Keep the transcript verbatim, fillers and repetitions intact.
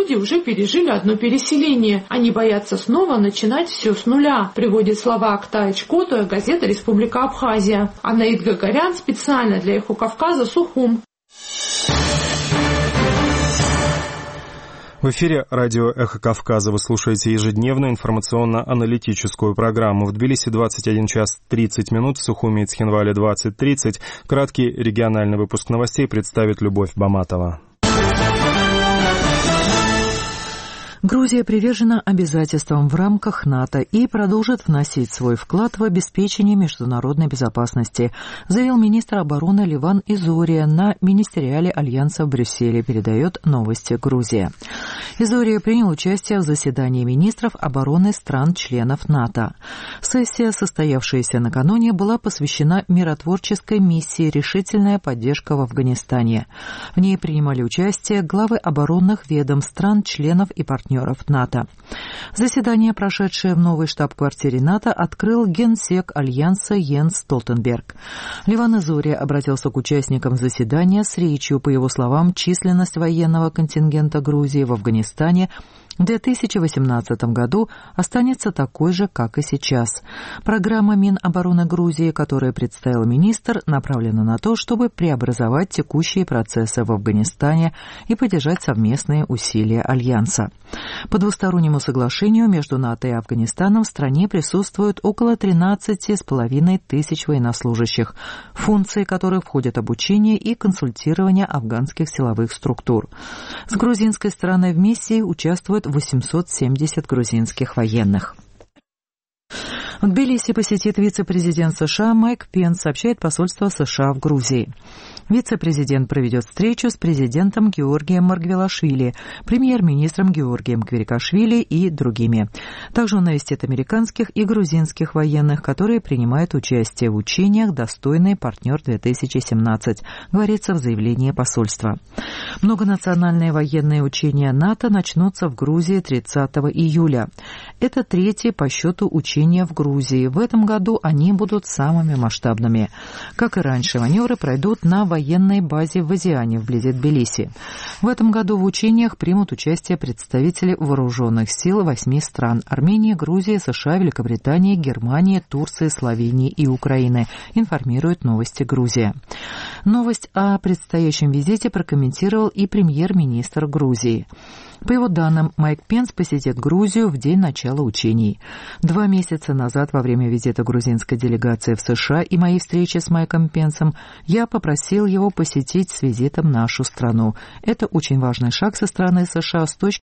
люди уже пережили одно переселение. Они боятся снова начинать все с нуля, приводит слова Актай Чкотуя газета «Республика Абхазия». Анаит Гагарян специально для «Эхо Кавказа», Сухум. В эфире радио «Эхо Кавказа» вы слушаете ежедневную информационно-аналитическую программу. В Тбилиси двадцать один час тридцать минут, в Сухуми и Цхинвале двадцать тридцать. Краткий региональный выпуск новостей представит Любовь Баматова. Грузия привержена обязательствам в рамках НАТО и продолжит вносить свой вклад в обеспечение международной безопасности, заявил министр обороны Ливан Изория на министериале Альянса в Брюсселе, передает «Новости Грузия». Изория принял участие в заседании министров обороны стран-членов НАТО. Сессия, состоявшаяся накануне, была посвящена миротворческой миссии «Решительная поддержка в Афганистане». В ней принимали участие главы оборонных ведомств стран-членов и партнеров НАТО. Заседание, прошедшее в новой штаб-квартире НАТО, открыл генсек Альянса Йенс Столтенберг. Ливан Изория обратился к участникам заседания с речью. По его словам, численность военного контингента Грузии в Афганистане в две тысячи восемнадцатом году останется такой же, как и сейчас. Программа Минобороны Грузии, которую представил министр, направлена на то, чтобы преобразовать текущие процессы в Афганистане и поддержать совместные усилия Альянса. По двустороннему соглашению между НАТО и Афганистаном в стране присутствует около тринадцати с половиной тысяч военнослужащих, в функции которых входят обучение и консультирование афганских силовых структур. С грузинской стороны в миссии участвуют восемьсот семьдесят грузинских военных. В Тбилиси посетит вице-президент США Майк Пенс, сообщает посольство США в Грузии. Вице-президент проведет встречу с президентом Георгием Маргвелашвили, премьер-министром Георгием Квирикашвили и другими. Также он навестит американских и грузинских военных, которые принимают участие в учениях «Достойный партнер-две тысячи семнадцать», говорится в заявлении посольства. Многонациональные военные учения НАТО начнутся в Грузии тридцатого июля. Это третье по счету учения в Грузии. В этом году они будут самыми масштабными. Как и раньше, маневры пройдут на военной базе в Азиане, вблизи Тбилиси. В этом году в учениях примут участие представители вооруженных сил восьми стран – Армении, Грузии, США, Великобритании, Германии, Турции, Словении и Украины, информирует «Новости Грузия». Новость о предстоящем визите прокомментировал и премьер-министр Грузии. По его данным, Майк Пенс посетит Грузию в день начала учений. Два месяца назад, во время визита грузинской делегации в США и моей встречи с Майком Пенсом, я попросил его посетить с визитом нашу страну. Это очень важный шаг со стороны США с точки